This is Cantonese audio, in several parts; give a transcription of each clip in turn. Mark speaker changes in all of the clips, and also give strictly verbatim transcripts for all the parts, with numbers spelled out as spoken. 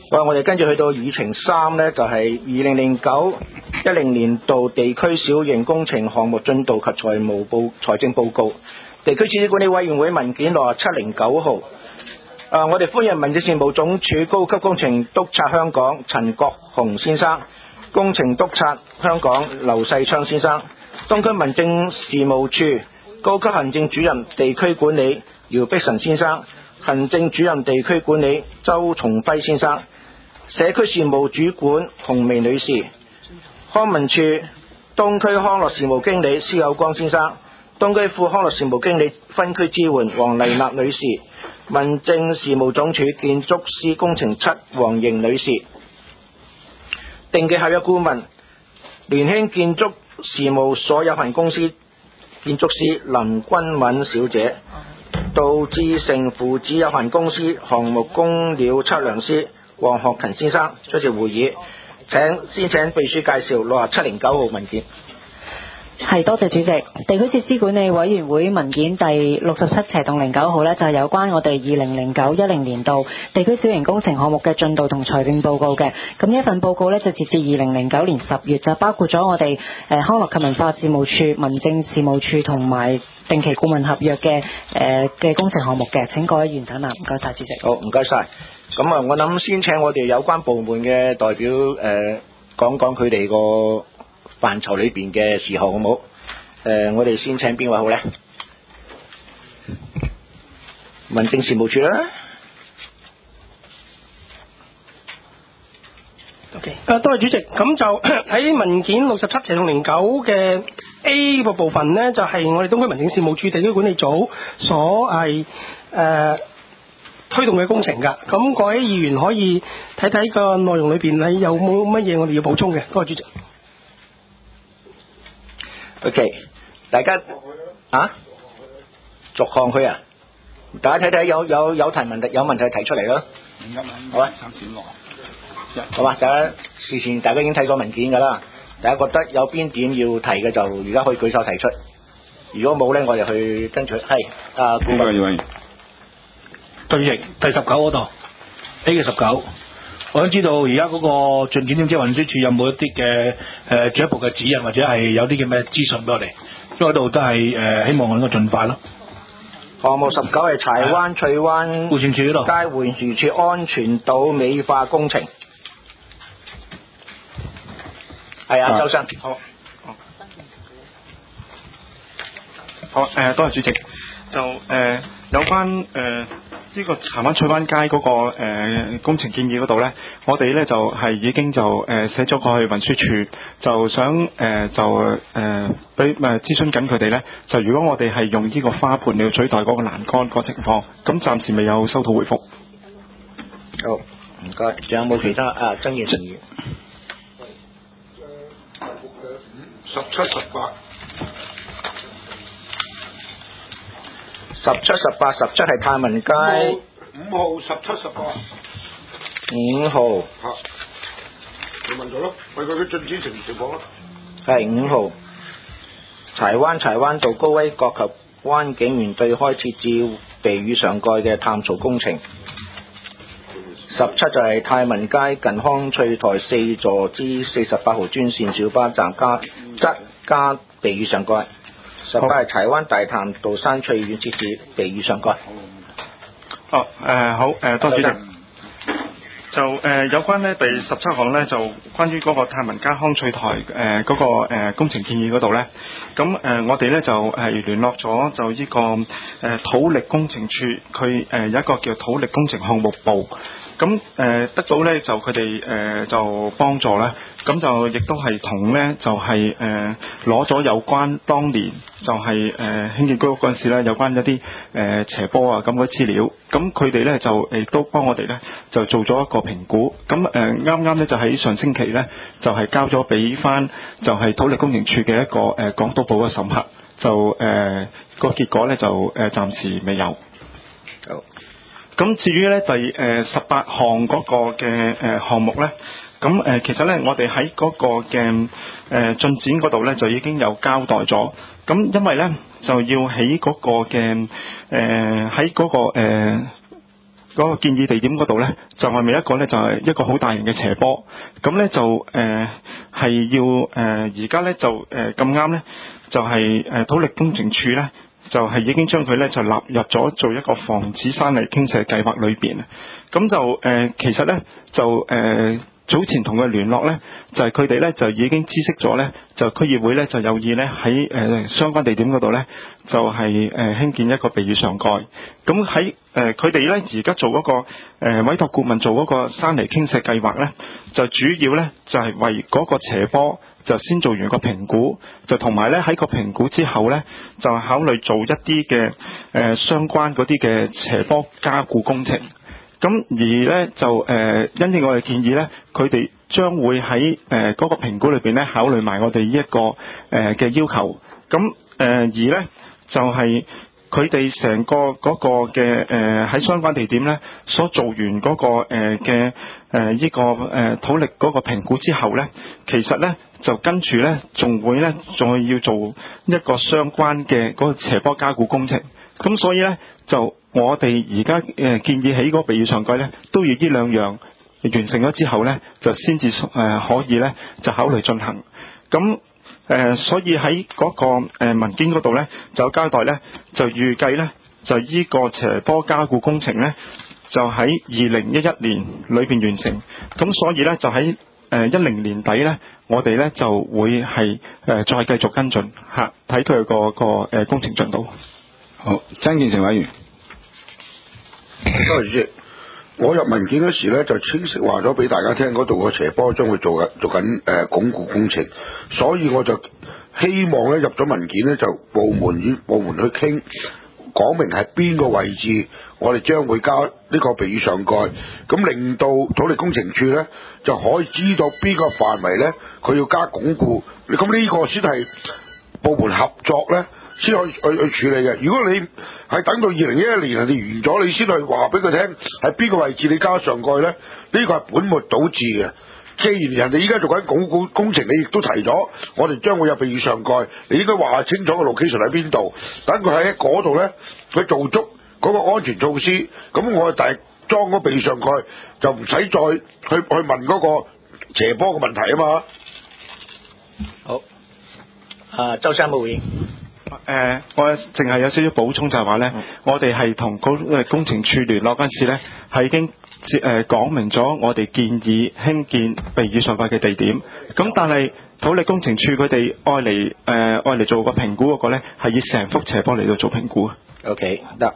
Speaker 1: 好，我哋跟住去到議程三呢，就係二零零九一零年度地區小型工程項目進度及財務報財政報告。地區設施管理委員會文件六七零九號。啊，我哋歡迎民政事務總署高級工程督察香港陳國雄先生，工程督察香港劉世昌先生，東區民政事務處高級行政主任地區管理姚碧臣先生，行政主任地區管理周松輝先生，社區事務主管洪薇女士，康文署東區康樂事務經理施有光先生，東區副康樂事務經理分區支援黃麗娜女士，民政事務總署建築師工程七黃瑩女士，定期合約顧問聯興建築事務所有限公司建築師林君敏小姐，杜志成父子有限公司項目工料測量師黃學勤先生出席會議。請先請秘書介紹六七零九號文件。
Speaker 2: 係，多謝主席。地區設施管理委員會文件第六十七斜洞零九號呢，就係有關我哋二零零九一零年度地區小型工程項目嘅進度同財政報告嘅。咁呢一份報告呢，就截至二零零九年十月，就包括咗我哋誒康樂及文化事務處、民政事務處同埋定期顧問合約嘅誒嘅工程項目嘅。請各位員長啦，唔該晒主席。
Speaker 1: 好，唔該晒。咁啊，我諗先請我哋有關部門嘅代表誒、呃、講講佢哋個範疇裏邊嘅事項好冇？誒、呃，我哋先請邊位好咧？民政事務處啦。
Speaker 3: OK， 誒，多謝主席。咁就喺文件六十七斜洞零九嘅 A 個部分呢，就係、是、我哋東區民政事務處地區管理組所係誒、呃、推動嘅工程㗎。咁各位議員可以睇睇個內容裏邊，你有冇乜嘢我哋要補充嘅？多謝主席。
Speaker 1: OK， 大家啊，逐項去啊，大家睇睇有有有提問題有問題提出嚟咯，好啊，好嘛，大家事前大家已經睇過文件㗎啦，大家覺得有邊點要提嘅就而家可以舉手提出，如果冇咧，我哋去跟住係啊，顧問。
Speaker 4: 對役第十九嗰度 A 嘅十九。我想知道而家嗰個進展點，即係運輸署有冇一啲嘅誒進一步嘅指引，或者係有啲嘅咩資訊俾我哋？因為嗰度都係誒、呃、希望我能夠盡快咯。
Speaker 1: 項目十九係柴灣翠灣
Speaker 4: 護船處嗰度，
Speaker 1: 街護船處安全島美化工程。係啊，周生。
Speaker 5: 好。好誒、呃，多謝主席。就誒、呃、有關誒。呃呢個柴灣翠灣街嗰、那個、呃、工程建議嗰度呢，我哋呢就係、是、已經就誒、呃、寫咗過去運輸署，就想誒、呃、就誒俾誒諮詢緊佢哋呢。就如果我哋係用呢個花盆嚟取代嗰個欄杆個情況，咁暫時未有收到回覆。
Speaker 1: 好，唔該。仲有冇其他啊？曾健成議員。
Speaker 6: 十七十八。
Speaker 1: 十七、十八、十七係泰文街。
Speaker 6: 五號、十七、十八。
Speaker 1: 五號。
Speaker 6: 嚇！你問佢咯，問佢嘅進展情情況啦。
Speaker 1: 係五號。柴灣柴灣道高威閣及灣景園對開設置避雨上蓋嘅探槽工程。十七就係泰文街近康翠台四座之四十八號專線小巴站加質加避雨上蓋。十八係柴灣大潭道山翠苑設置避雨上蓋。
Speaker 5: 哦，誒、呃、好，誒、呃、多謝主席。就誒、呃、有關呢第十七項呢，就關於嗰個泰文街康翠台誒嗰、呃那個誒、呃、工程建議嗰度呢。咁誒、呃、我哋呢就係聯絡咗就呢、這個誒、呃、土力工程處，佢誒、呃、有一個叫土力工程項目部。咁誒、呃、得到咧就佢哋誒就幫助咧，咁就亦都係同咧就係誒攞咗有關當年就係誒興建居屋嗰陣時咧有關一啲誒、呃、斜坡啊咁嘅資料，咁佢哋咧就亦都幫我哋咧就做咗一個評估，咁誒啱啱咧就喺上星期咧就係、是、交咗俾翻就係土力工程處嘅一個誒、呃、港督部嘅審核，就誒、呃那個結果咧就誒、呃、暫時未有。好。咁至於咧第誒十八項嗰個嘅誒項目咧，咁誒、呃、其實咧我哋喺嗰個嘅誒、呃、進展嗰度咧就已經有交代咗。咁因為咧就要喺嗰個嘅誒喺嗰個誒嗰個建議地點嗰度咧，就係咪一個咧就係一個好大型嘅斜坡，咁咧就誒係、呃、要誒而家咧就誒咁啱咧就係、是、誒土力工程處咧就係、是、已經將佢咧就納入咗做一個防止山泥傾瀉計劃裏邊，咁就誒、呃、其實咧就誒。呃早前同佢聯絡呢，就係佢哋呢，就已經知悉咗呢，就區議會呢，就有意呢喺誒相關地點嗰度呢，就係誒興建一個避雨上蓋。咁喺誒佢哋呢，而家做嗰、嗰個誒、呃、委託顧問做嗰個山泥傾瀉計劃呢，就主要呢，就係、係、為嗰個斜坡就先做完個評估，就同埋呢喺個評估之後呢，就考慮做一啲嘅誒相關嗰啲嘅斜坡加固工程。咁而咧就誒、呃，因應我哋建議咧，佢哋將會喺誒嗰個評估裏邊咧考慮埋我哋呢一個誒嘅、呃、要求。咁誒、呃、而咧就係佢哋成個嗰個嘅誒喺相關地點咧所做完嗰、那個誒嘅誒呢個誒、呃、土力嗰個評估之後咧，其實咧就跟住咧仲會咧再要做一個相關嘅嗰個斜坡加固工程。咁所以咧就我哋而家誒建議起嗰個避雨上蓋咧，都要呢兩樣完成咗之後咧，就先至誒可以咧就考慮進行。咁誒、呃、所以喺嗰個誒文件嗰度咧就有交代咧，就預計咧就依個斜坡加固工程咧就喺二零一一年裏邊完成。咁所以咧就喺誒一零年底咧，我哋咧就會係誒、呃、再繼續跟進嚇，睇佢個個誒工程進度。
Speaker 6: 好，曾建成委員。多謝主席。我入文件嗰時咧就清晰話咗俾大家聽，嗰度個斜坡將會做緊做緊誒鞏固工程，所以我就希望咧入咗文件咧就部門與部門去傾，講明係邊個位置，我哋將會加呢個避雨上蓋，咁令到土力工程處咧就可以知道邊個範圍咧佢要加鞏固，咁呢個先係部門合作咧。先可以去去處理嘅。如果你係等到二零一一年人哋完咗，你先去話俾佢聽喺邊個位置你加上蓋咧，呢、呢個係本末倒置嘅。既然人哋依家做緊鞏固工程，你亦都提咗，我哋將會有避雨上蓋，你應該話清楚個 location 喺邊度，等佢喺嗰度咧，佢做足嗰個安全措施，咁我哋第裝嗰避雨上蓋就唔使再去去問嗰個斜坡嘅問題啊嘛。
Speaker 1: 好，啊周生冇回應。
Speaker 5: 誒、呃，我淨係有少少補充就係話咧，嗯、我哋係同嗰工程處聯絡嗰陣時咧，係已經誒講明咗我哋建議興建避雨上蓋嘅地點。咁但係土力工程處佢哋愛嚟誒愛嚟做個評估嗰個咧，係以成幅斜坡嚟到做評估。
Speaker 1: OK， 得。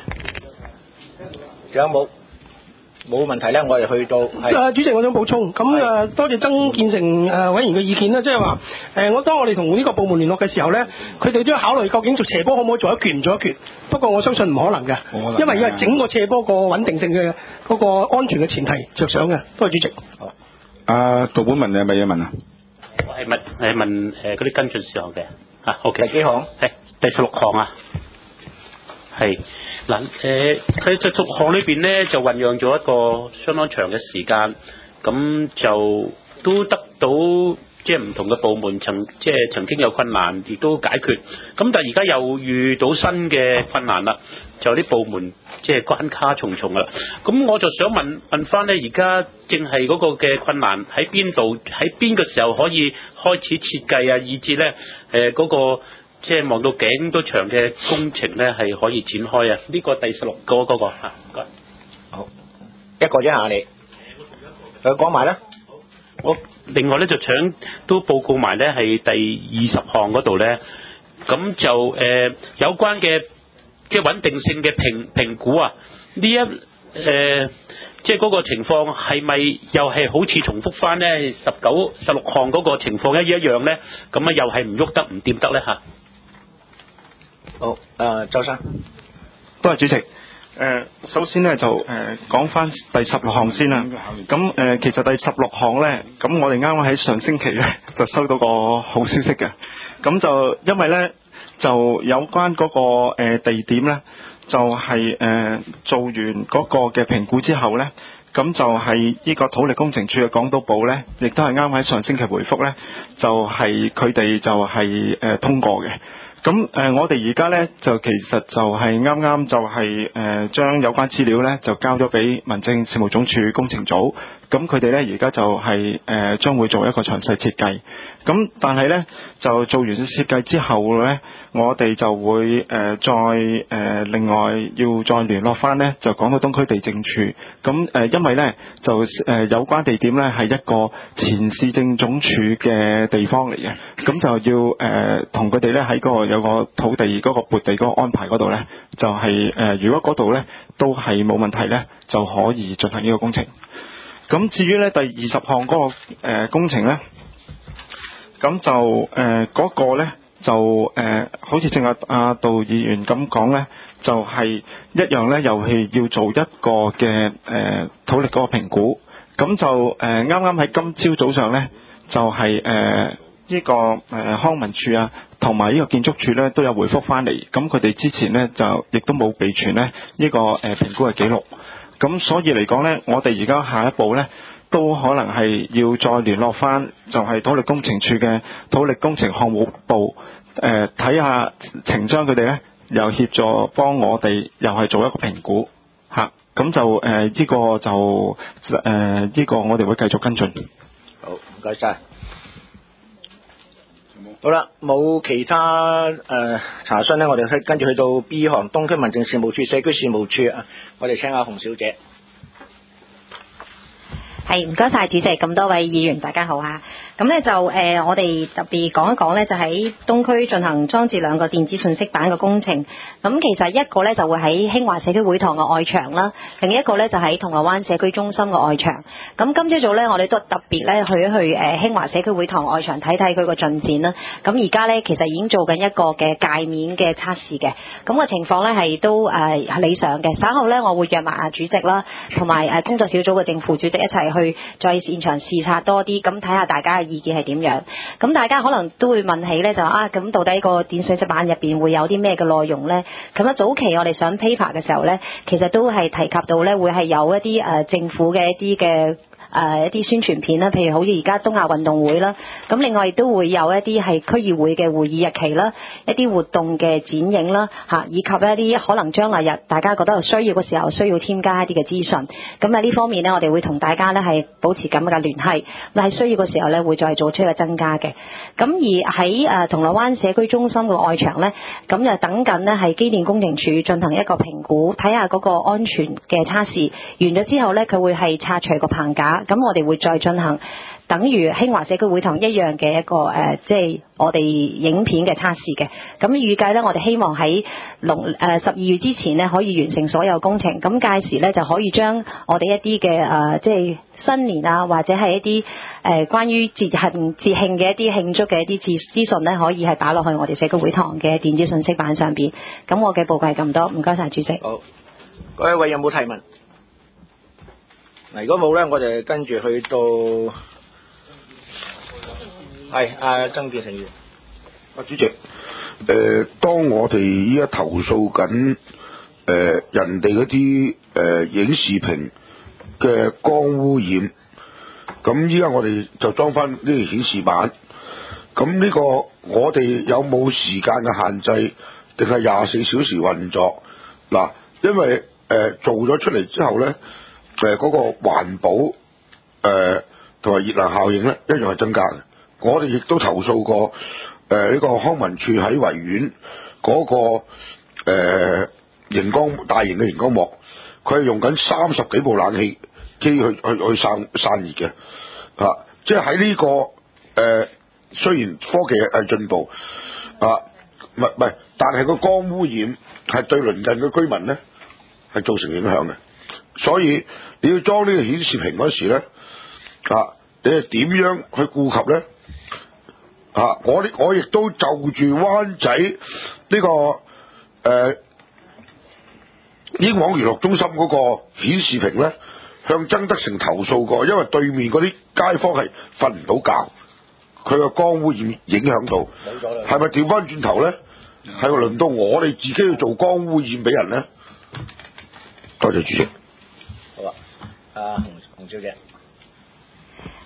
Speaker 1: 仲有冇？冇問題咧，我哋去到係。
Speaker 3: 誒，主席，我想補充，咁誒、呃、多謝曾建成誒委員嘅意見啦，即係話誒，我當我哋同呢個部門聯絡嘅時候咧，佢哋都要考慮究竟做斜坡可唔可以做一橛唔做一橛，不過我相信唔可能嘅，因為要係整個斜坡個穩定性嘅嗰個安全嘅前提着想嘅。多謝主席。
Speaker 6: 好。阿杜本文，你係咪嘢問啊？
Speaker 7: 我係問係問誒嗰啲跟進事項嘅嚇。OK。第
Speaker 1: 幾項？
Speaker 7: 係第十六項啊。係嗱誒，喺第十六項裏邊咧就醖釀咗一個相當長嘅時間，咁就都得到即係唔同嘅部門曾即係曾經有困難，亦都解決。咁但係而家又遇到新嘅困難啦，就啲部門即係關卡重重啦。咁我就想問問翻咧，而家正係嗰個嘅困難喺邊度？喺邊個時候可以開始設計啊？以至咧誒嗰個。即係望到頸都長嘅工程咧，係可以展開啊！呢、這個第十六個嗰、那個嚇，唔該。
Speaker 1: 好，一個啫下你，佢講埋啦。
Speaker 7: 我另外咧就搶都報告埋咧係第二十項嗰度咧，咁就誒、呃、有關嘅即係穩定性嘅評評估啊，呢一誒、呃、即係嗰個情況係咪又係好似重複翻咧十九、十六項嗰個情況一一樣咧？咁啊又係唔喐得唔掂得咧嚇？
Speaker 1: 好，誒、呃，周生，
Speaker 5: 多謝主席。誒、呃，首先咧就誒講翻第十六項先啦。咁誒、呃，其實第十六項咧，咁我哋啱啱喺上星期咧就收到個好消息嘅。咁就因為咧就有關嗰、那個誒、呃、地點咧，就係、是、誒、呃、做完嗰個嘅評估之後咧，咁就係呢個土力工程處嘅港島部咧，亦都係啱喺上星期回覆咧，就係佢哋就係、是、誒、呃、通過嘅。 咁誒、呃，我哋而家咧就其實就係啱啱就係誒將有關資料咧就交咗俾民政事務總署工程組，咁佢哋咧而家就係、是、誒、呃、將會做一個詳細設計。咁但係咧就做完設計之後咧，我哋就會誒、呃、再誒、呃、另外要再聯絡翻咧，就港島東區地政處。咁誒、呃、因為咧就誒、呃、有關地點咧係一個前市政總署嘅地方嚟嘅，咁就要誒同佢哋咧喺嗰個有個土地嗰個撥地嗰個安排嗰度咧，就係、是、誒、呃、如果嗰度咧都係冇問題咧，就可以進行呢個工程。咁至於咧第二十項嗰、那個誒、呃、工程咧，咁就誒嗰、呃那個咧就誒、呃、好似正阿阿杜議員咁講咧，就係、是、一樣咧，又係要做一個嘅誒、呃、土力嗰個評估。咁就誒啱啱喺今朝早上咧，就係誒呢個誒、呃、康文署啊，同埋呢個建築署咧都有回覆翻嚟。咁佢哋之前咧就亦都冇備存咧呢、這個誒、呃、評估嘅記錄。咁所以嚟講咧，我哋而家下一步咧，都可能係要再聯絡翻，就係土力工程處嘅土力工程項目部，誒睇下情章佢哋咧，又協助幫我哋又係做一個評估嚇。咁、啊、就誒呢、呃這個就誒呢、呃這個我哋會繼續跟進。
Speaker 1: 好，唔該晒。好啦，冇其他誒、呃、查詢咧，我哋去跟住去到 B 項東區民政事務處社區事務處啊，我哋請阿洪小姐。
Speaker 8: 係，唔該晒主席，咁多位議員大家好啊！咁咧就誒、呃，我哋特別講一講咧，就喺東區進行裝置兩個電子信息板嘅工程。咁其實一個咧就會喺興華社區會堂嘅外牆啦，另一個咧就喺銅鑼灣社區中心嘅外牆。咁今朝早咧，我哋都特別咧去一去誒興華社區會堂外牆睇睇佢個進展啦。咁而家咧其實已經做緊一個嘅界面嘅測試嘅，咁、個情況咧係都誒、呃、理想嘅。稍後咧我會約埋阿主席啦，同埋誒工作小組嘅正副主席一齊去再現場視察多啲，咁睇下大家嘅意見係點樣。咁大家可能都會問起咧，就啊咁到底個電信息板入邊會有啲咩嘅內容咧？咁啊早期我哋上 paper 嘅時候咧，其實都係提及到咧會係有一啲誒、呃、政府嘅一啲嘅。誒、呃、一啲宣傳片啦，譬如好似而家東亞運動會啦，咁另外亦都會有一啲係區議會嘅會議日期啦，一啲活動嘅剪影啦，嚇，以及一啲可能將來日大家覺得有需要嘅時候需要添加一啲嘅資訊。咁喺呢方面呢，我哋會同大家呢係保持咁嘅聯繫，咁喺需要嘅時候呢，會再做出一個增加嘅。咁而喺誒銅鑼灣社區中心嘅外牆呢，咁就等緊呢係機電工程署進行一個評估，睇下嗰個安全嘅測試完咗之後呢，佢會係拆除個棚架。咁我哋會再進行等於興華社區會堂一樣嘅一個誒、呃，即係我哋影片嘅測試嘅。咁預計呢，我哋希望喺龍誒十二月之前呢，可以完成所有工程。咁屆時呢，就可以將我哋一啲嘅誒，即係新年啊，或者係一啲誒、呃、關於節慶節慶嘅一啲慶祝嘅一啲資資訊呢，可以係擺落去我哋社區會堂嘅電子信息板上邊。咁我嘅報告係咁多，唔該晒主席。
Speaker 1: 好，各位位有冇提問？嗱，如果冇咧，我哋跟住去到係阿曾建成員。
Speaker 6: 啊，主席，誒、呃，當我哋依家投訴緊誒、呃、人哋嗰啲誒影視屏嘅光污染，咁依家我哋就裝翻呢個顯示板。咁呢個我哋有冇時間嘅限制，定係廿四小時運作？嗱，因為誒、呃、做咗出嚟之後咧。誒嗰個環保誒同埋熱能效應咧，一樣係增加嘅。我哋亦都投訴過誒呢、呃這個康文署喺維園嗰、那個誒熒、呃、光大型嘅熒光幕，佢係用緊三十幾部冷氣機去去去散散熱嘅啊！即係喺呢個誒、呃，雖然科技係進步啊，唔係唔係，但係個光污染係對鄰近嘅居民咧係造成影響嘅。所以你要裝呢個顯示屏嗰時咧，啊，你係點樣去顧及咧？啊，我我亦都就住灣仔呢、這個誒英皇娛樂中心嗰個顯示屏咧，向曾德成投訴過，因為對面嗰啲街坊係瞓唔到覺，佢個光污染影響到，係咪調翻轉頭咧？係咪輪到我哋自己要做光污染俾人咧？多謝主席。
Speaker 1: 好啊，阿洪洪小姐。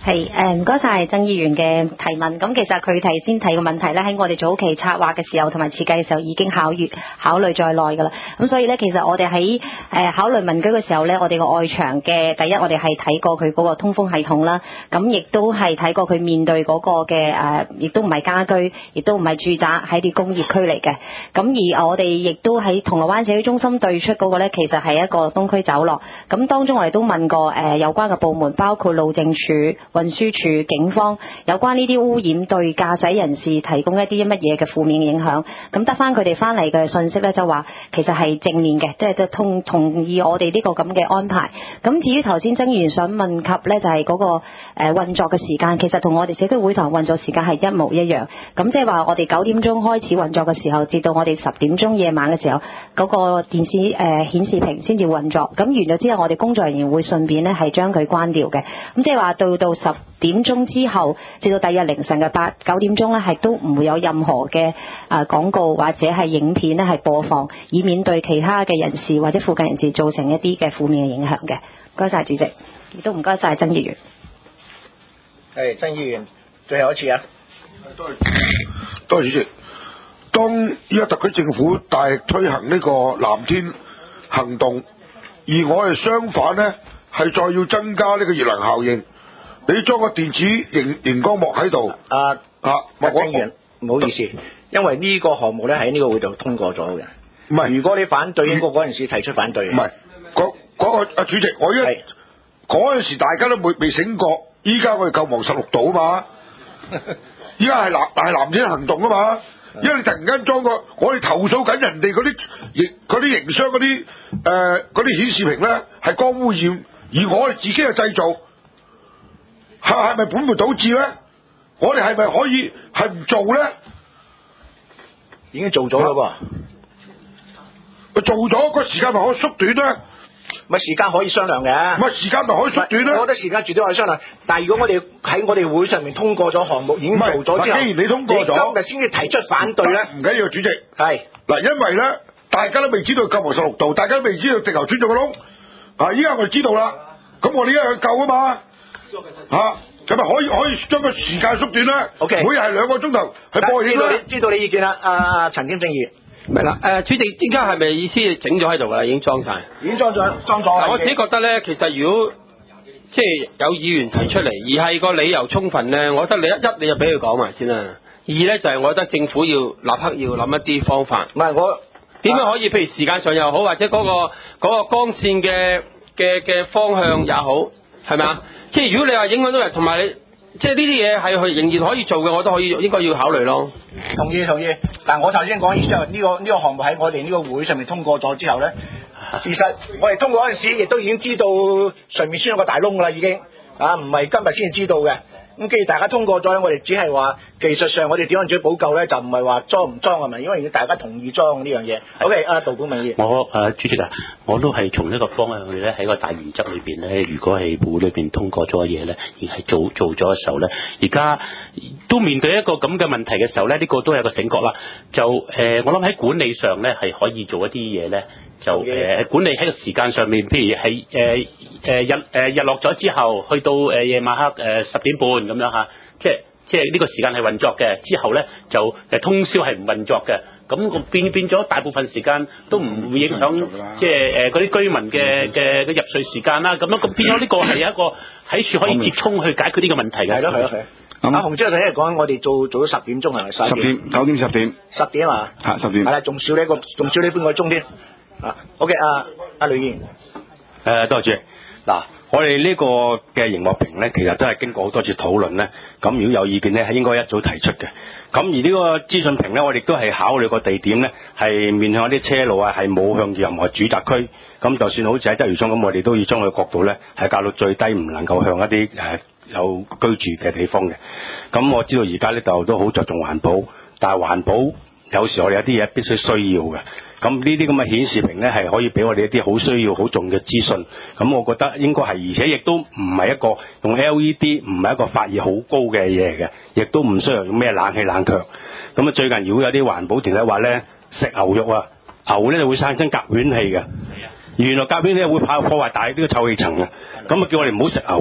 Speaker 8: 係誒唔該晒曾議員嘅提問。咁其實佢提先提嘅問題咧，喺我哋早期策劃嘅時候同埋設計嘅時候已經考慮考慮在內㗎啦。咁所以咧，其實我哋喺誒考慮民居嘅時候咧，我哋個外牆嘅第一，我哋係睇過佢嗰個通風系統啦。咁亦都係睇過佢面對嗰個嘅誒，亦都唔係家居，亦都唔係住宅，喺啲工業區嚟嘅。咁而我哋亦都喺銅鑼灣社區中心對出嗰個咧，其實係一個東區走廊。咁當中我哋都問過誒、呃、有關嘅部門，包括路政署、運輸署、警方，有關呢啲污染對駕駛人士提供一啲乜嘢嘅負面影響。咁得翻佢哋翻嚟嘅信息咧，就話其實係正面嘅，即係都同同意我哋呢個咁嘅安排。咁至於頭先曾議員想問及咧，就係、是、嗰、那個誒、呃、運作嘅時間，其實同我哋社區會堂運作時間係一模一樣。咁即係話我哋九點鐘開始運作嘅時候，至到我哋十點鐘夜晚嘅時候，嗰、那個電視誒、呃、顯示屏先至運作。咁完咗之後，我哋工作人員會順便咧係將佢關掉嘅。咁即係話到到十點鐘之後，至到第二日凌晨嘅八九點鐘咧，係都唔會有任何嘅誒廣告或者係影片咧係播放，以免對其他嘅人士或者附近人士造成一啲嘅負面嘅影響嘅。唔該晒主席，亦都唔該晒曾議員。
Speaker 1: 係曾議員，最後一次啊！
Speaker 6: 多謝多謝主席。當依家特區政府大力推行呢個藍天行動，而我哋相反呢，係再要增加呢個熱能效應。你裝個電子熒熒光幕喺度。
Speaker 1: 啊
Speaker 6: 啊，
Speaker 1: 曾議員，唔好意思，因為呢個項目咧喺呢個會度通過咗嘅。
Speaker 6: 唔係，
Speaker 1: 如果你反對，應該嗰陣時提出反對。
Speaker 6: 唔係，嗰嗰個啊主席，我一嗰陣時大家都未未醒覺，依家我哋救亡十六島啊嘛，依家係藍係藍天行動啊嘛，因為你突然間裝個，我哋投訴緊人哋嗰啲營嗰啲營商嗰啲誒嗰啲顯示屏咧係光污染，而我哋自己嘅製造係係咪本末倒置咧？我哋係咪可以係唔做咧？
Speaker 1: 已經做咗啦喎。
Speaker 6: 做咗個時間咪可以縮短咧？
Speaker 1: 咪時間可以商量嘅。咪
Speaker 6: 時間咪可以縮短咧？
Speaker 1: 我覺得時間絕對可以商量。但係如果我哋喺我哋會上面通過咗項目，已經做咗之後，
Speaker 6: 既然你通過咗，
Speaker 1: 今日先至提出反對咧，
Speaker 6: 唔緊要，主席。
Speaker 1: 係
Speaker 6: 嗱，因為咧，大家都未知道救亡十六道，大家都未知道地球穿咗個窿。啊，依家我哋知道啦，咁我哋依家去救啊嘛。嚇、啊，咁咪可以可以將個時間縮短咧。
Speaker 1: O K。
Speaker 6: 每日係兩個鐘頭去播
Speaker 1: 知道你知道你意見啦，阿陳兼正議員。
Speaker 9: 係啦，誒主席，依家係咪意思整咗喺度㗎啦？已經裝晒，
Speaker 1: 已經裝咗，裝咗。
Speaker 9: 我自己覺得咧，其實如果即係有議員提出嚟，而係個理由充分咧，我覺得你一一你就俾佢講埋先啦。二咧就係、是、我覺得政府要立刻要諗一啲方法。
Speaker 1: 唔係我
Speaker 9: 點樣可以，譬如時間上又好，或者嗰、那個嗰、那個光線嘅嘅嘅方向也好，係咪啊？即係如果你話影響到人，同埋你。即係呢啲嘢係佢仍然可以做嘅，我都可以應該要考慮咯。
Speaker 1: 同意同意，但我頭先講意思係呢個呢、呢個項目喺我哋呢個會上面通過咗之後咧，事實我哋通過嗰陣時亦都已經知道上面穿咗個大窿㗎啦，已經啊，唔係今日先知道嘅。咁既然大家通過咗，我哋只係話技術上我哋點樣做補救咧，就唔係話裝唔裝係咪？因為要大家同意裝呢樣嘢。O K，阿杜管民議員，
Speaker 7: 我誒、呃、主席啊，我都係從呢個方向去咧，喺個大原則裏邊咧，如果係會裏邊通過咗嘅嘢咧，而係做做咗嘅時候咧，而家都面對一個咁嘅問題嘅時候咧，呢、呢個都係一個醒覺啦。就誒、呃，我諗喺管理上咧係可以做一啲嘢咧，就誒、呃、管理喺個時間上面，譬如係誒誒日誒、呃、日落咗之後，去到誒夜、呃、晚黑誒十點半咁樣嚇，即係即係呢個時間係運作嘅，之後咧就誒通宵係唔運作嘅，咁變變咗大部分時間都唔會影響即係誒嗰啲居民嘅嘅嘅入睡時間啦，咁樣咁變咗呢個係一個喺處可以接衝去解決呢個問題嘅。
Speaker 1: 係咯係咯係。阿洪超頭先講我哋做做咗十點鐘係咪？
Speaker 10: 十點九點十點。十
Speaker 1: 點啊？
Speaker 10: 嚇十點。
Speaker 1: 係啦，仲少你一個，仲少你半個鐘添。啊 ，OK，阿阿呂議員。
Speaker 11: 誒，多謝主席。嗱，我哋呢個嘅熒幕屏咧，其實都係經過好多次討論咧。咁如果有意見咧，係應該一早提出嘅。咁而呢個資訊屏咧，我哋都係考慮個地點咧，係面向一啲車路啊，係冇向住任何住宅區。咁就算好似喺鰂魚涌咁，我哋都要將佢角度咧係校到最低，唔能夠向一啲誒有居住嘅地方嘅。咁我知道而家呢度都好着重環保，但係環保有時我哋有啲嘢必須需要嘅。咁呢啲咁嘅顯示屏咧，係可以俾我哋一啲好需要、好重嘅資訊。咁我覺得應該係，而且亦都唔係一個用 L E D，唔係一個發熱好高嘅嘢嘅，亦都唔需要用咩冷氣冷卻。咁啊，最近如果有啲環保團體話咧，食牛肉啊，牛咧就會產生甲烷氣嘅。原來甲烷氣會破破壞大呢個臭氣層嘅。咁啊，叫我哋唔好食牛啊。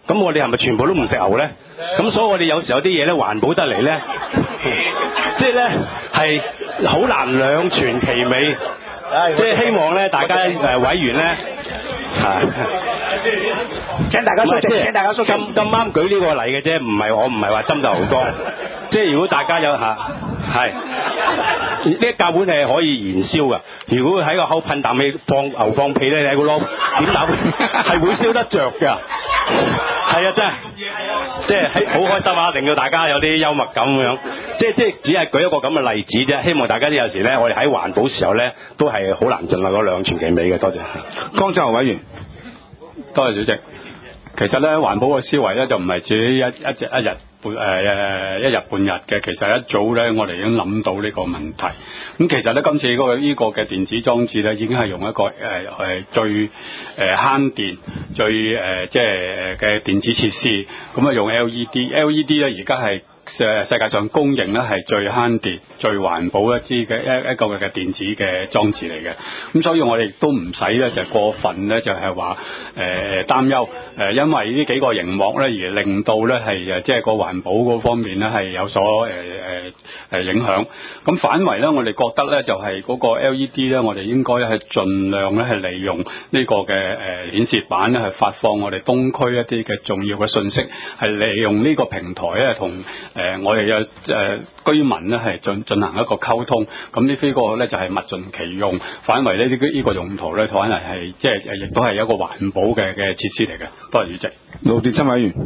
Speaker 11: 咁我哋係咪全部都唔食牛咧？咁所以我哋有時候有啲嘢咧環保得嚟咧，即係咧係好難兩全其美。即係希望咧，大家誒委員咧嚇，
Speaker 1: 請大家肅靜，請大家肅靜。
Speaker 11: 咁咁啱舉呢個例嘅啫，唔係我唔係話針對牛角。即係如果大家有嚇係呢一教碗係可以燃燒㗎。如果喺個口噴啖氣放牛放屁咧，你喺個窿點打係會燒得着㗎。係啊，真係即係好開心啊！令到大家有啲幽默感咁樣。即係即係只係舉一個咁嘅例子啫。希望大家有時咧，我哋喺環保時候咧，都係好難盡量嗰兩全其美嘅。多謝。
Speaker 10: 江州委員，多謝主席。其實咧，環保嘅思維咧就唔係自己一一隻一日半誒誒一日半日嘅，其實一早咧我哋已經諗到呢個問題。咁其實咧，今次嗰個呢個嘅電子裝置咧，已經係用一個誒誒、呃、最誒慳電、最誒即係誒嘅電子設施，咁啊用 L E D，L E D 咧而家係誒世界上公認咧係最慳電、最環保一支嘅一一個嘅電子嘅裝置嚟嘅。咁所以我哋亦都唔使咧就過分咧就係話誒擔憂誒，因為呢幾個熒幕咧而令到咧係誒即係個環保嗰方面咧係有所誒誒誒影響。咁反為咧，我哋覺得咧就係嗰個 L E D 咧，我哋應該係盡量咧係利用呢個嘅誒顯示板咧係發放我哋東區一啲嘅重要嘅信息，係利用呢個平台咧同誒我哋嘅誒居民咧係進進行一個溝通。咁呢呢個咧就係物盡其用，反為呢呢呢個用途咧，反為係即係誒亦都係一個環保嘅嘅設施嚟嘅。多謝主席。 盧det珍委員。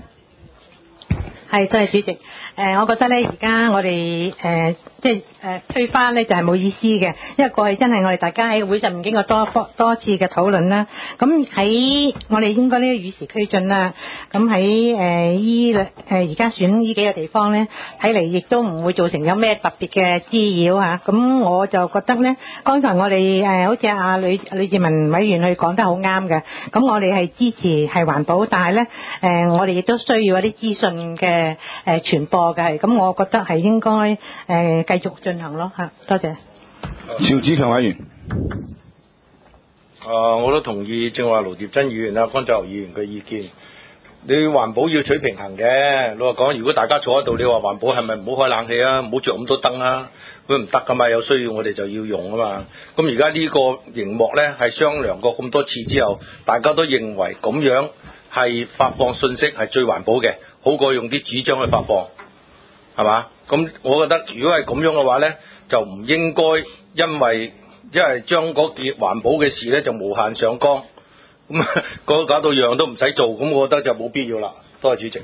Speaker 12: 係，多謝主席。誒、呃，我覺得咧，而家我哋誒、呃、即係誒、呃、推翻咧就係、是、冇意思嘅，因為過去真係我哋大家喺會上面經過多多次嘅討論啦。咁喺我哋應該呢與時俱進啦。咁喺誒依誒而家選呢幾個地方咧，睇嚟亦都唔會造成有咩特別嘅滋擾嚇。咁我就覺得咧，剛才我哋誒、呃、好似阿呂呂志文委員去講得好啱嘅。咁我哋係支持係環保，但係咧誒我哋亦都需要一啲資訊嘅。誒、呃、傳播嘅係，咁我覺得係應該誒、呃、繼續進行咯嚇，多謝。
Speaker 10: 邵志強委員。
Speaker 1: 啊、呃，我都同意正話盧det珍議員啊、江澤議員嘅意見。你環保要取平衡嘅，老實講，如果大家坐喺度，你話環保係咪唔好開冷氣啊，唔好着咁多燈啊？佢唔得噶嘛，有需要我哋就要用啊嘛。咁而家呢個熒幕呢，係商量過咁多次之後，大家都認為咁樣係發放信息係最環保嘅，好過用啲紙張去發放，係嘛？咁我覺得如果係咁樣嘅話呢，就唔應該因為因為將嗰件環保嘅事呢，就無限上綱。咁嗰搞到樣都唔使做，咁我覺得就冇必要啦。多謝主席。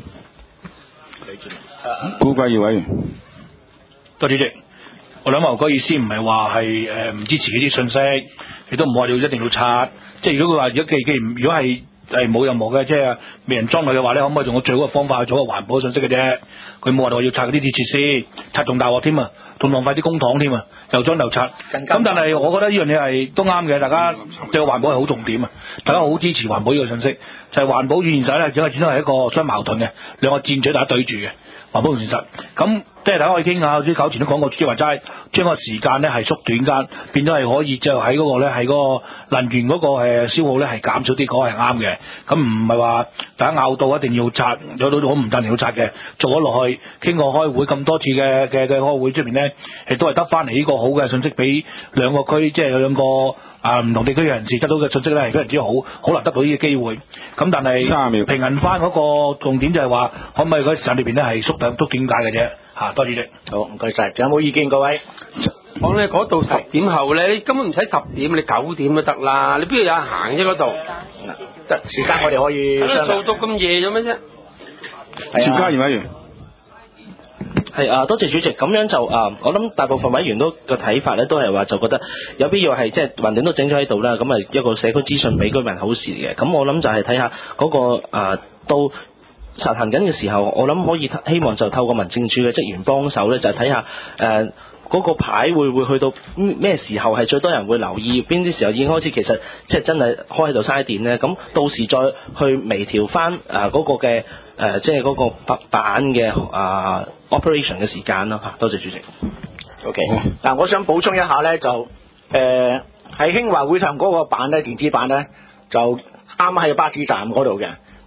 Speaker 10: 古貴二委員，
Speaker 4: 多謝主席。我諗牛哥意思唔係話係誒唔支持呢啲信息，亦都唔話要一定要刷。即係如果佢話如果既既然如果係係冇任何嘅即係未人裝佢嘅話咧，可唔可以用個最好嘅方法去做個環保嘅信息嘅啫？佢冇話我要刷呢啲設施，刷仲大鑊添啊，仲浪費啲公帑添啊，又裝又刷。咁但係我覺得呢樣嘢係都啱嘅，大家對個環保係好重點啊！大家好支持環保呢個信息，就係、是、環保與現實咧，只係始終係一個相矛盾嘅兩個箭嘴大家對住嘅環保同現實。咁即係大家可以傾下，啲搞前都講過，即係話齋將個時間咧係縮短間，變咗係可以就喺嗰個咧係嗰個能源嗰個誒消耗咧係減少啲，嗰個係啱嘅。咁唔係話大家拗到一定要刷，有到好唔贊成要刷嘅，做咗落去傾過開會咁多次嘅嘅嘅開會出邊咧，亦都係得翻嚟呢個好嘅信息俾兩個區，即係兩個啊唔同地區嘅人士得到嘅信息咧係非常之好，好難得到呢個機會。咁但係平衡翻嗰個重點就係話，可唔可以嗰時間裏邊咧係縮短都點解嘅啫？嚇，多謝主席。好，唔該晒。仲有冇意見各位？
Speaker 9: 我咧嗰度十點後咧，你根本唔使十點，你九點都得啦。你邊度有人行啫嗰度？
Speaker 1: 得時間我哋可以商量。
Speaker 9: 做到咁夜做咩啫？
Speaker 10: 邵家賢委員。
Speaker 13: 係啊，多謝主席。咁樣就啊，我諗大部分委員都個睇法咧，都係話就覺得有必要係即係橫掂都整咗喺度啦，咁啊一個社區資訊俾居民好事嘅。咁我諗就係睇下嗰個啊到實行緊嘅時候，我諗可以希望就透過民政處嘅職員幫手咧，就係睇下誒嗰個牌會唔會去到咩時候係最多人會留意，邊啲時候已經開始其實即係真係開喺度嘥電咧。咁到時再去微調翻誒嗰個嘅誒即係嗰個板嘅啊 operation 嘅時間啦嚇。多謝主席。
Speaker 1: OK，嗱，我想補充一下咧，就誒喺興華會上嗰個板咧，電子板咧就啱喺巴士站嗰度嘅。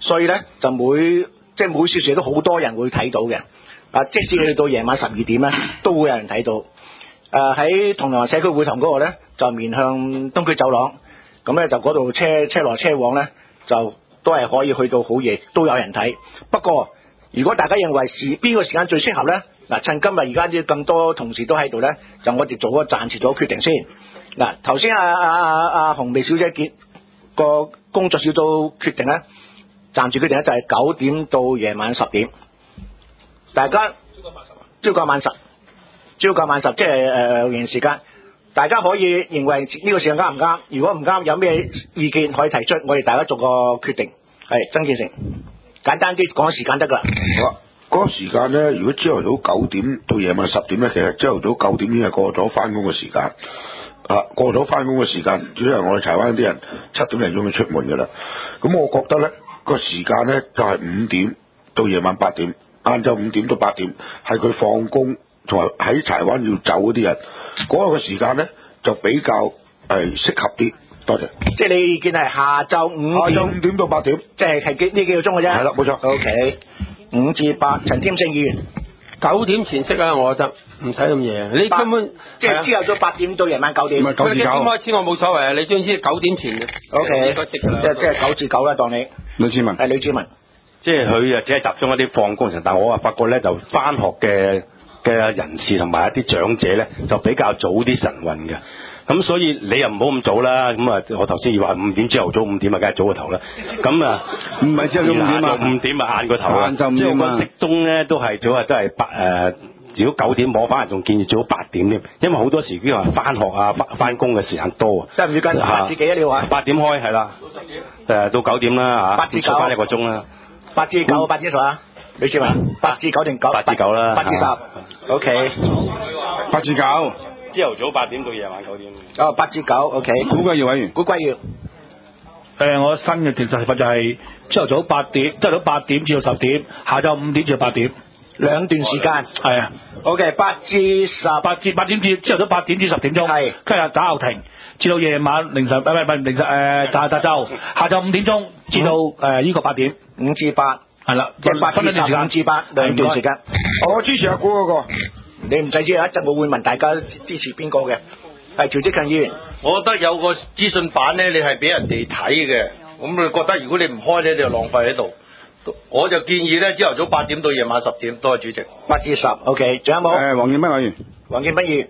Speaker 1: 所以咧就每即係每小時都好多人會睇到嘅。啊，即使去到夜晚十二點咧，都會有人睇到。誒喺銅鑼灣社區會堂嗰個咧，就面向東區走廊，咁咧就嗰度車車來車往咧，就都係可以去到好夜，都有人睇。不過如果大家認為時邊個時間最適合咧，嗱趁今日而家啲咁多同事都喺度咧，就我哋做個暫時做個決定先。嗱頭先阿阿阿阿紅薇小姐結個工作小組決定咧，暫時決定咧就係九點到夜晚十點。大家朝九晚十，朝九晚十，即係誒營時間，大家可以認為呢個時間啱唔啱？如果唔啱，有咩意見可以提出，我哋大家做個決定。係曾建成，簡單啲講時間得㗎啦。
Speaker 6: 好啊，嗰個時間咧，如果朝頭早九點到夜晚十點咧，其實朝頭早九點已經係過咗翻工嘅時間。啊，過咗翻工嘅時間，主要係我哋柴灣啲人七點零鐘就出門㗎啦。咁我覺得咧個時間咧就係五點到夜晚八點。晏晝五點到八點係佢放工同埋喺柴灣要走嗰啲人，嗰、那個時間咧就比較係適合啲。多謝。
Speaker 1: 即係你意見係下晝五點，
Speaker 6: 下晝五點到八點，
Speaker 1: 即係係幾呢幾個鐘嘅啫。
Speaker 6: 係啦，冇錯。
Speaker 1: O K， 五至八，陳添勝議員，
Speaker 9: 九點前識啊，我覺得唔使咁夜。你根本
Speaker 1: 即係朝頭早八點到夜晚九點。
Speaker 6: 唔係九至九。
Speaker 9: 幾點開始我冇所謂啊，你總之九點前嘅。
Speaker 1: O K，
Speaker 9: 應該識㗎啦。
Speaker 1: 即係即係九至九啦，當你。
Speaker 6: 呂志文。
Speaker 1: 係呂志文。
Speaker 11: 即係佢啊，只係集中一啲放工時，但我啊發覺咧，就翻學嘅嘅人士同埋一啲長者咧，就比較早啲晨運嘅。咁所以你又唔好咁早啦。咁啊，我頭先要話五點朝頭早五點啊，梗係早個頭啦。咁啊，
Speaker 6: 唔係朝頭早五點啊，
Speaker 11: 五點啊晏個頭啊。
Speaker 6: 晏晝五點啊。
Speaker 11: 即係我覺得適中咧都係早啊，都係八誒。如果九點摸翻嚟，仲建議最好八點添，因為好多時啲話翻學啊、翻翻工嘅時間多啊。
Speaker 1: 得唔要跟八至幾啊？你話？
Speaker 11: 八點開係啦。誒到九點啦嚇。
Speaker 1: 八至九。
Speaker 11: 翻一個鐘啦。
Speaker 1: 八至九，八至十啊？呂志文，八至九定九？
Speaker 11: 八至九啦。
Speaker 1: 八至十。O K。
Speaker 6: 八至九。
Speaker 11: 朝頭早八點到夜晚九點。
Speaker 1: 哦，八至九 ，O K。
Speaker 6: 古貴耀委員。
Speaker 1: 古貴耀。
Speaker 4: 誒，我新嘅調查法就係朝頭早八點，朝頭早八點至到十點，下晝五點至到八點。
Speaker 1: 兩段時間。係
Speaker 4: 啊。
Speaker 1: O K， 八至十。
Speaker 4: 八至八點至朝頭早八點至十點鐘。
Speaker 1: 係。
Speaker 4: 跟住打後停，至到夜晚凌晨，唔係唔係凌晨誒，大大晝下晝五點鐘至到誒呢個八點。
Speaker 1: 五至八。
Speaker 4: 係啦，
Speaker 1: 即係八至十，五至八兩段時間。
Speaker 6: 我支持阿古嗰個。
Speaker 1: 你唔使知啊，一陣我會問大家支持邊個嘅。係趙積強議員。
Speaker 14: 我覺得有個資訊版咧，你係俾人哋睇嘅。咁你覺得如果你唔開咧，你就浪費喺度。我就建議咧，朝頭早八點到夜晚十點。多謝主席。
Speaker 1: 八至十 ，OK。仲有冇？
Speaker 6: 誒，黃建斌委員。
Speaker 1: 黃建斌議員。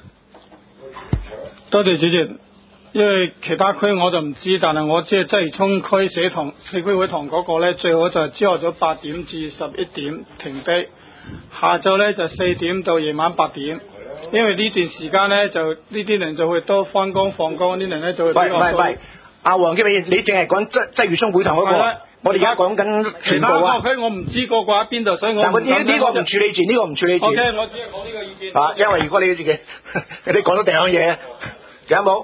Speaker 15: 多謝主席。因為其他區我就唔知，但係我知係鰂魚涌區社堂社區會堂嗰個咧，最好就係朝頭早八點至十一點停低，下晝咧就四點到夜晚八點。因為呢段時間咧，就呢啲人就會多翻工放工，啲人咧就會比較多。
Speaker 1: 喂喂喂，阿黃建斌，你淨係講鰂鰂魚涌會堂嗰、那個，我哋而家講緊全部啊。
Speaker 15: 其他區我唔知個個喺邊度，所以我
Speaker 1: 但係呢呢個唔處理住，呢、這個唔處理住。
Speaker 15: O、okay, K， 我只係講呢個意見。
Speaker 1: 啊，因為如果你自己你講到第二樣嘢，仲有冇？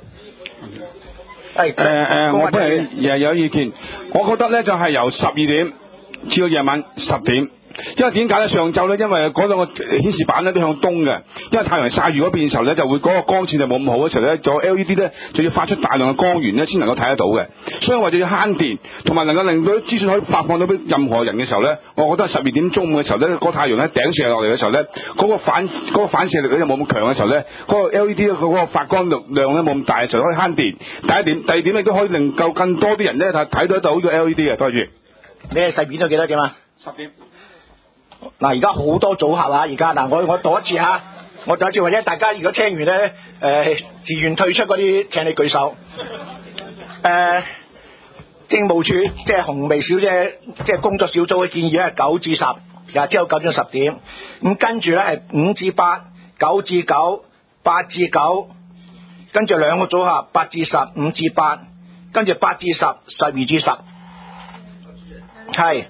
Speaker 6: 誒誒、呃，我本人又有意見，我覺得咧就係、是、由十二點至到夜晚十點，因為點解咧？上晝咧，因為嗰兩個顯示板咧都向東嘅，因為太陽曬住嗰邊嘅時候咧，就會嗰個光線就冇咁好嘅時候咧，做 L E D 咧就要發出大量嘅光源咧，先能夠睇得到嘅。所以為咗要慳電，同埋能夠令到啲資訊可以發放到俾任何人嘅時候咧，我覺得十二點中午嘅時候咧，嗰個太陽咧頂射落嚟嘅時候咧，嗰、那個反嗰、那個反射力咧就冇咁強嘅時候咧，嗰、那個 L E D 嗰個發光量咧冇咁大嘅時候可以慳電。第一點，第二點亦都可以令夠更多啲人咧睇睇得到呢個 L E D 嘅。多謝。
Speaker 1: 你係細片到幾多點啊？
Speaker 15: 十點。
Speaker 1: 嗱，而家好多組合啊！而家嗱，我我讀一次嚇，我讀一次，或者大家如果聽完咧，誒、呃、自願退出嗰啲，請你舉手。誒、呃，政務處即係紅薇小姐，即係工作小組嘅建議咧，九至十，又朝九至十點。咁跟住咧係五至八，九至九，八至九，跟住兩個組合，八至十，五至八，跟住八至十，十二至十，係。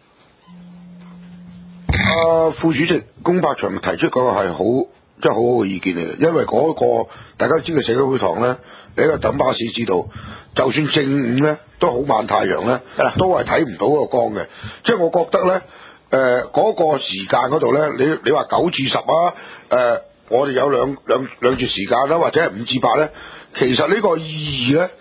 Speaker 6: 啊，副主席龔柏祥提出嗰個係好，即係好好嘅意見嚟嘅，因為嗰、那個大家知嘅社區會堂咧，你喺個等巴士知道，就算正午咧都好晚太陽咧，都係睇唔到嗰個光嘅。即係我覺得咧，誒、呃、嗰、那個時間嗰度咧，你你話九至十啊，誒、呃、我哋有兩兩兩節時間啦，或者係五至八咧，其實呢個意義咧，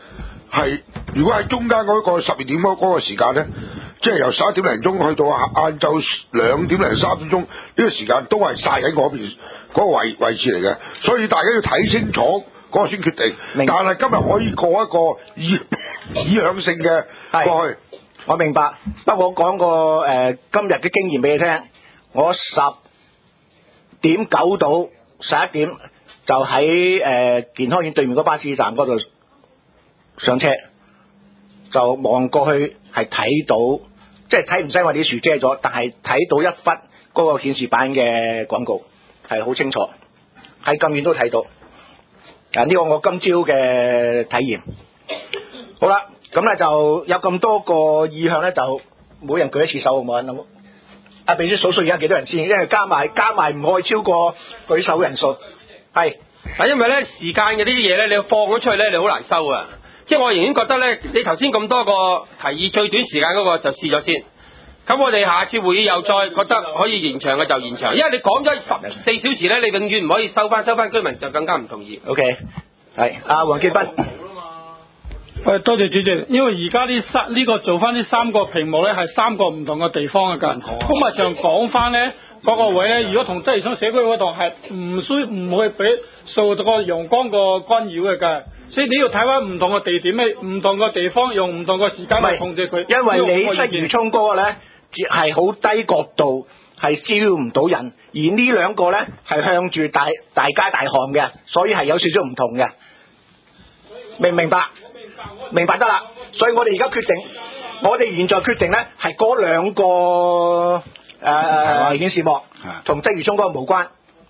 Speaker 6: 係如果喺中間嗰個十二點嗰嗰個時間咧，即係由十一點零鐘去到晏晝兩點零三點鐘呢個時間都係曬喺嗰邊嗰個位位置嚟嘅，所以大家要睇清楚嗰個先決定。但係今日可以過一個意意向性嘅過去。
Speaker 1: 我明白，不過我講個誒、呃、今日嘅經驗俾你聽，我十點九到十一點就喺誒、呃、健康院對面嗰巴士站嗰度上車，就望過去係睇到，即係睇唔使我哋啲樹遮咗，但係睇到一忽嗰個顯示板嘅廣告係好清楚，喺咁遠都睇到。啊，呢個我今朝嘅體驗。好啦。咁咧就有咁多個意向咧，就每人舉一次手好唔好啊？阿秘書數數而家幾多人先？因為加埋加埋唔可以超過舉手人數。係
Speaker 9: 啊，因為咧時間嘅呢啲嘢咧，你放咗出去咧，你好難收啊。即係我仍然覺得咧，你頭先咁多個提議，最短時間嗰個就試咗先。咁我哋下次會議又再覺得可以延長嘅就延長，因為你講咗十四小時咧，你永遠唔可以收翻收翻，居民就更加唔同意。
Speaker 1: OK，係阿黃傑斌。
Speaker 15: 誒，多謝主席，因為而家呢三呢個做翻呢三個屏幕咧，係三個唔同嘅地方嘅㗎。咁啊，就講翻咧嗰個位咧，如果同鰂魚涌社區嗰度係唔需唔會俾受到個陽光個干擾嘅㗎，所以你要睇翻唔同嘅地點咧，唔同嘅地方用唔同嘅時間去控制佢。
Speaker 1: 因為你鰂魚涌嗰個咧係好低角度，係照唔到人，而呢兩個咧係向住大大街大巷嘅，所以係有少少唔同嘅。明唔明白？明白得啦，所以我哋而家決定，我哋現在決定咧係嗰兩個誒誒顯示幕，同鰂魚涌嗰個無關。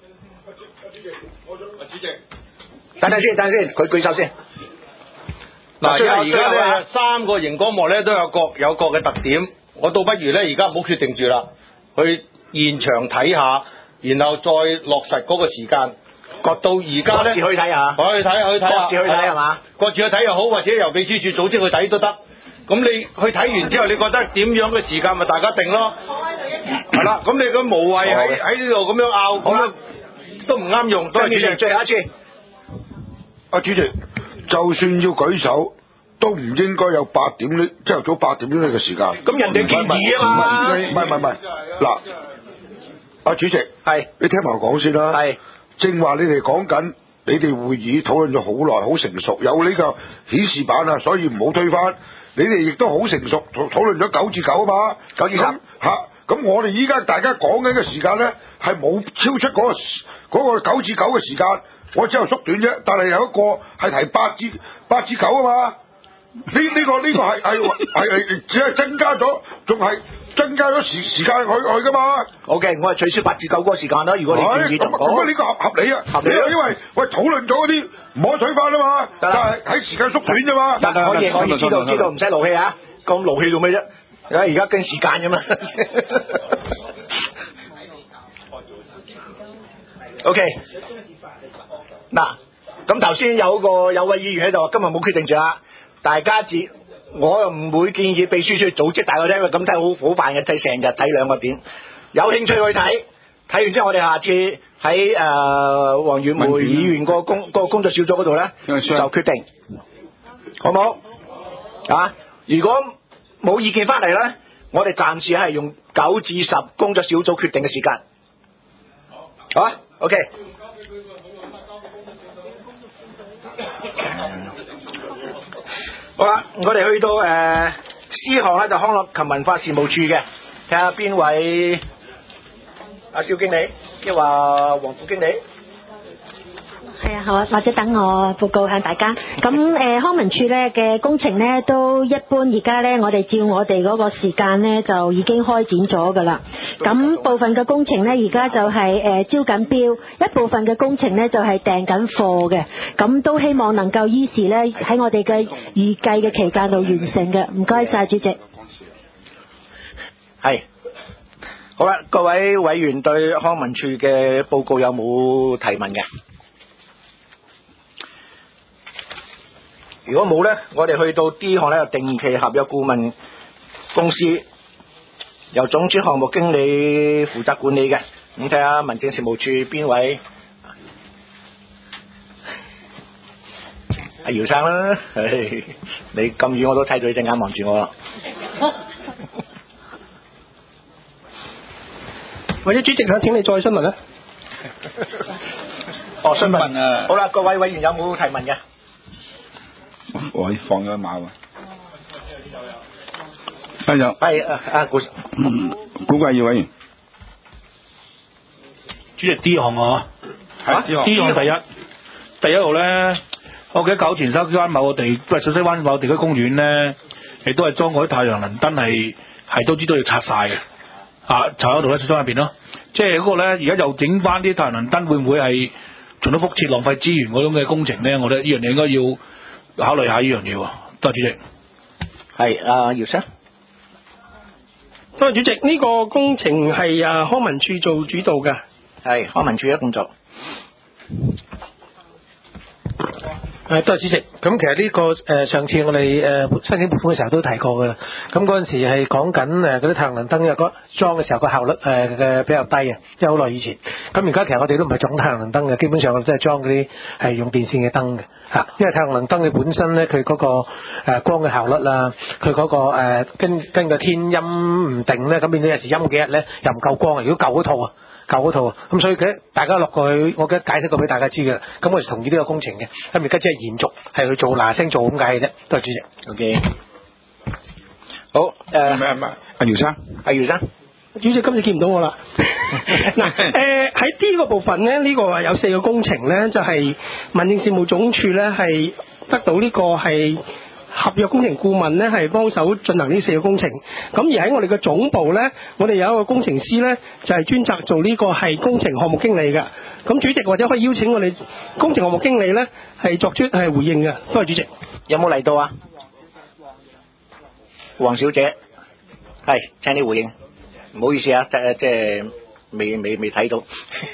Speaker 14: 主席，
Speaker 1: 等陣先，等陣先，佢舉手先。
Speaker 14: 嗱，因為而家咧三個熒光幕咧都有各有各嘅特點，我倒不如咧而家唔好決定住啦，去現場睇下，然後再落實嗰個時間。到而家咧，
Speaker 1: 各自去睇下，
Speaker 14: 去睇下，去睇下，
Speaker 1: 各自去睇係嘛？
Speaker 14: 各自去睇又好，或者由秘書處組織去睇都得。咁你去睇完之後，你覺得點樣嘅時間咪大家定咯？係啦，咁你咁無謂喺喺呢度咁樣拗，咁樣都唔啱用。多謝主席，
Speaker 1: 最後一次。
Speaker 6: 阿主席，就算要舉手，都唔應該有八點呢，朝頭早八點呢個時間。
Speaker 1: 咁人哋建議啊嘛。
Speaker 6: 唔係唔係唔係，嗱，阿主席，
Speaker 1: 係
Speaker 6: 你聽埋我講先啦。
Speaker 1: 係。
Speaker 6: 正話你哋講緊，你哋會議討論咗好耐，好成熟，有呢個顯示板啊，所以唔好推翻。你哋亦都好成熟，討討論咗九至九啊嘛，九至十嚇。咁我哋依家大家講緊嘅時間咧，係冇超出嗰、嗰個嗰個九至九嘅時間，我只有縮短啫。但係有一個係提八至八至九啊嘛。呢呢、呢個呢、呢個係係係只係增加咗，仲係。增加咗時時間去去噶嘛
Speaker 1: ？OK，我係取消八至九嗰個時間啦。如果你建議就
Speaker 6: 咁咁呢個合合理啊，合理啊，因為喂討論咗嗰啲唔可以推翻啊嘛，但係喺時間縮短啫嘛。
Speaker 1: 但係可以可以知道知道，唔使勞氣啊！咁勞氣做咩啫？而家跟時間啫嘛。OK，嗱，咁頭先有個有位議員喺度，今日冇決定住啦，大家自。我又唔會建議秘書處組織大個聽，咁睇好好煩嘅，睇成日睇兩個點。有興趣去睇，睇完之後我哋下次喺誒黃遠梅議員個工個工作小組嗰度咧就決定，好唔好？啊，如果冇意見翻嚟咧，我哋暫時係用九至十工作小組決定嘅時間。好啊 ，OK。好啦，我哋去到誒 C 項咧，就康樂及文化事務處嘅，睇下邊位阿蕭經理，即係話黃副經理。
Speaker 16: 係啊，好啊，或者等我報告向大家。咁誒、呃、康文署咧嘅工程咧都一般，而家咧我哋照我哋嗰個時間咧就已經開展咗㗎啦。咁部分嘅工程咧而家就係、是、誒、呃、招緊標，一部分嘅工程咧就係、是、訂緊貨嘅。咁都希望能夠依時咧喺我哋嘅預計嘅期間度完成嘅。唔該晒主席。
Speaker 1: 係。好啦，各位委員對康文署嘅報告有冇提問嘅？如果冇咧，我哋去到 D 項咧，定期合約顧問公司由總專項目經理負責管理嘅。咁睇下民政事務處邊位？ 阿姚生啦，唉，你咁遠我都睇到你隻眼望住我啦。
Speaker 3: 或者主席想請你再詢問啦。
Speaker 1: 哦，詢問啊！好啦，各位委員有冇提問嘅？
Speaker 17: 我放咗馬喎。係有。
Speaker 1: 係啊啊，古
Speaker 17: 古貴議委員。
Speaker 4: 主席 D 項啊，
Speaker 17: 係 D 項
Speaker 4: D 項第一，第一號咧，我記得九田筲箕灣某個地，喂小西灣某個地區公園咧，亦都係裝嗰啲太陽能燈係係都知道要拆晒嘅，啊，拆喺度咧，小西灣入邊咯，即係嗰個咧，而家又整翻啲太陽能燈，會唔會係重蹈覆轍、浪費資源嗰種嘅工程咧？我覺得呢樣嘢應該要考慮下呢樣嘢喎。多謝主席。
Speaker 1: 係啊，姚生。
Speaker 3: 多謝主席，呢、這個工程係啊康文署做主導嘅。
Speaker 1: 係康文署嘅工作。
Speaker 18: 誒，多謝主席。咁其實呢、這個誒、呃、上次我哋誒、呃、申請撥款嘅時候都提過㗎啦。咁嗰陣時係講緊誒嗰啲太陽能燈嘅嗰裝嘅時候個效率誒嘅、呃、比較低嘅，即係好耐以前。咁而家其實我哋都唔係裝太陽能燈嘅，基本上我哋都係裝嗰啲係用電線嘅燈嘅嚇。因為太陽能燈嘅本身咧，佢嗰、那個、呃、光嘅效率啊，佢嗰、那個、呃、跟跟個天陰唔定咧，咁變咗有時陰幾日咧又唔夠光啊。如果舊嗰套啊。舊嗰套啊，咁所以佢大家落過去，我嘅解釋過俾大家知嘅啦。咁我哋同意呢個工程嘅，咁而家只係延續，係去做嗱聲做咁解嘅啫。多謝主席。
Speaker 1: OK。好，誒，
Speaker 17: 唔係唔係，阿姚生，
Speaker 1: 阿姚生，
Speaker 3: 主席今次見唔到我啦。嗱，誒喺呢個部分咧，呢、這個有四個工程咧，就係、是、民政事務總署咧係得到呢個係合約工程顧問咧係幫手進行呢四個工程，咁而喺我哋嘅總部咧，我哋有一個工程師咧就係、是、專責做呢個係工程項目經理嘅。咁主席或者可以邀請我哋工程項目經理咧係作出係回應嘅。多謝主席。
Speaker 1: 有冇嚟到啊？黃小姐，係請你回應。唔好意思啊，即係即係未未未睇到。
Speaker 19: 誒、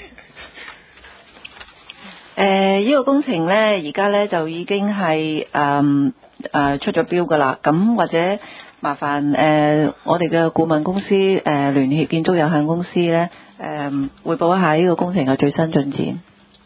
Speaker 19: 呃，呢、這個工程咧，而家咧就已經係誒誒出咗標㗎啦。咁或者麻煩誒、呃、我哋嘅顧問公司誒、呃、聯協建築有限公司咧誒匯報一下呢個工程嘅最新進展。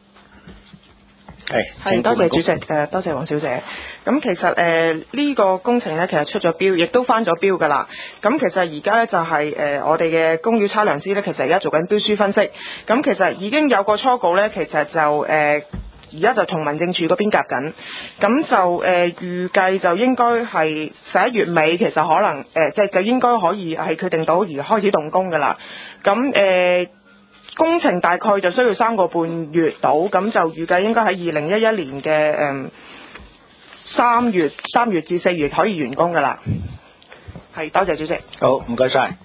Speaker 20: 係，多謝主席，誒多謝黃小姐。咁其實誒呢、呃這個工程咧，其實出咗標，亦都翻咗標㗎啦。咁其實而家咧就係、是、誒、呃、我哋嘅工業測量師咧，其實而家做緊標書分析。咁其實已經有個初稿咧，其實就誒而家就同民政處嗰邊夾緊。咁就誒、呃、預計就應該係十一月尾，其實可能誒即係就應該可以係決定到而開始動工㗎啦。咁誒。呃工程大概就需要三個半月到，咁就預計應該喺二零一一年嘅誒三月三月至四月可以完工噶啦。係，多謝主席。
Speaker 1: 好，唔該晒。二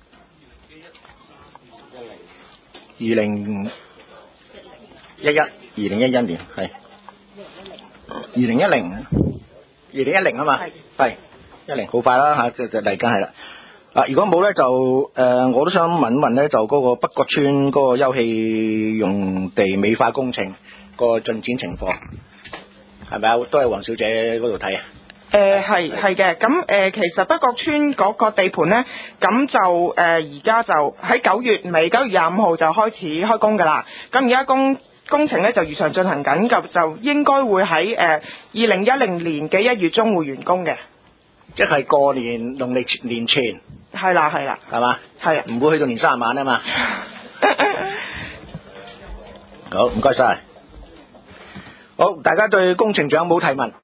Speaker 1: 零一一二零一一年係二零一零二零一零啊嘛，係一零好快啦嚇，就就嚟緊係啦。啊！如果冇咧，就誒、呃，我都想問一問咧，就嗰個北角村嗰個休憩用地美化工程個進展情況，係咪啊？都係黃小姐嗰度睇啊？
Speaker 20: 誒係係嘅，咁誒、呃、其實北角村嗰個地盤咧，咁就誒而家就喺九月尾九月廿五號就開始開工㗎啦。咁而家工工程咧就如常進行緊，就就應該會喺誒二零一零年嘅一月中會完工嘅。
Speaker 1: 即係過年農曆年前。
Speaker 20: 係啦係啦。
Speaker 1: 係嘛？
Speaker 20: 係啊。
Speaker 1: 唔會去到年卅晚啊嘛。好，唔該晒。好，大家對工程仲有冇提問？